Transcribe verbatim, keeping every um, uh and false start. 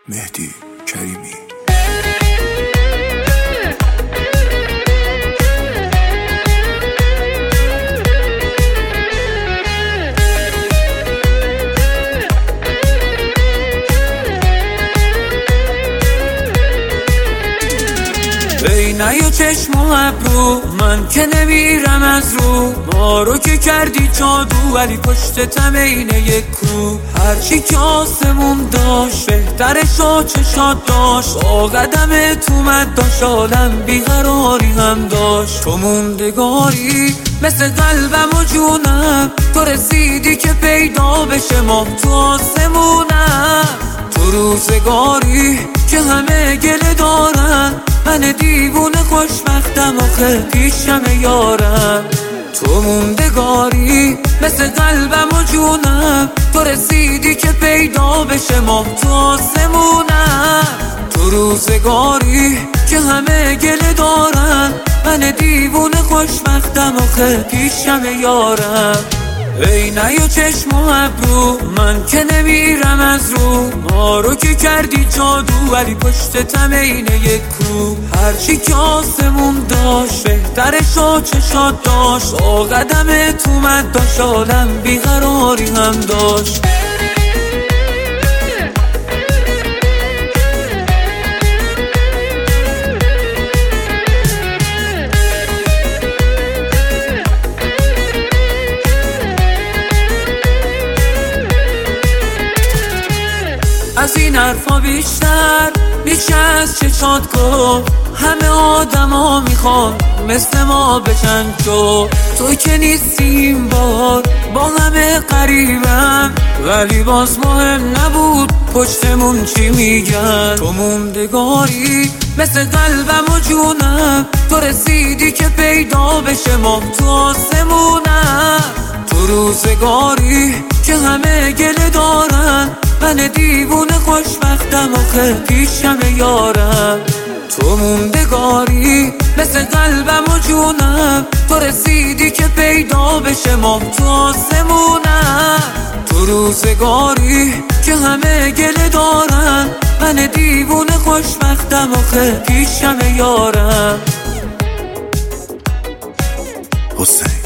مهدی کریمی. بینه و چشم و ابرو من که نمیرم از رو، ما رو که کردی جادو ولی پشتتم اینه یک کو. هرچی که آسمون داشت بهترش و چشات داشت، با قدم تو مد داشت آدم بیقراری هم داشت. تو موندگاری مثل قلبم و جونم، تو رسیدی که پیدا بشه ماه تو آسمونم. تو روزگاری که همه گله دارن، من دیوونه خوشبختم آخه پیشم یارم. تو موندگاری مثل قلبم و جونم، تو رسیدی که پیدا بشه ماه تو آسمونم. تو روزگاری که همه گله دارن، من دیوونه خوشبختم آخه پیشم یارم. عینه و چشم و ابرو من که نمیرم از رو، ما رو که کردی جادو ولی پشتتم اینه یک کو. هرچی که آسمون داشت بهترش و چشات داشت، با قدم تو مد داشت آدم بیقراری هم داشت. از این حرفا بیشتر میشه از چشات گفت، همه آدم ها میخوان مثل ما بشن جو. تو که نیستیم بار با همه قریبم، ولی باز مهم نبود پشتمون چی میگن. تو موندگاری مثل قلبم و جونم، تو رسیدی که پیدا بشه ماه تو آسمونم. تو روزگاری که همه گله دارن، من دیوونه خوشبختم آخه پیشم یارم. تو موندگاری مثل قلبم و جونم، تو رسیدی که پیدا بشه ماه تو آسمونم. تو روزگاری که همه گله دارن، من دیوونه خوشبختم آخه پیشم یارم. حسین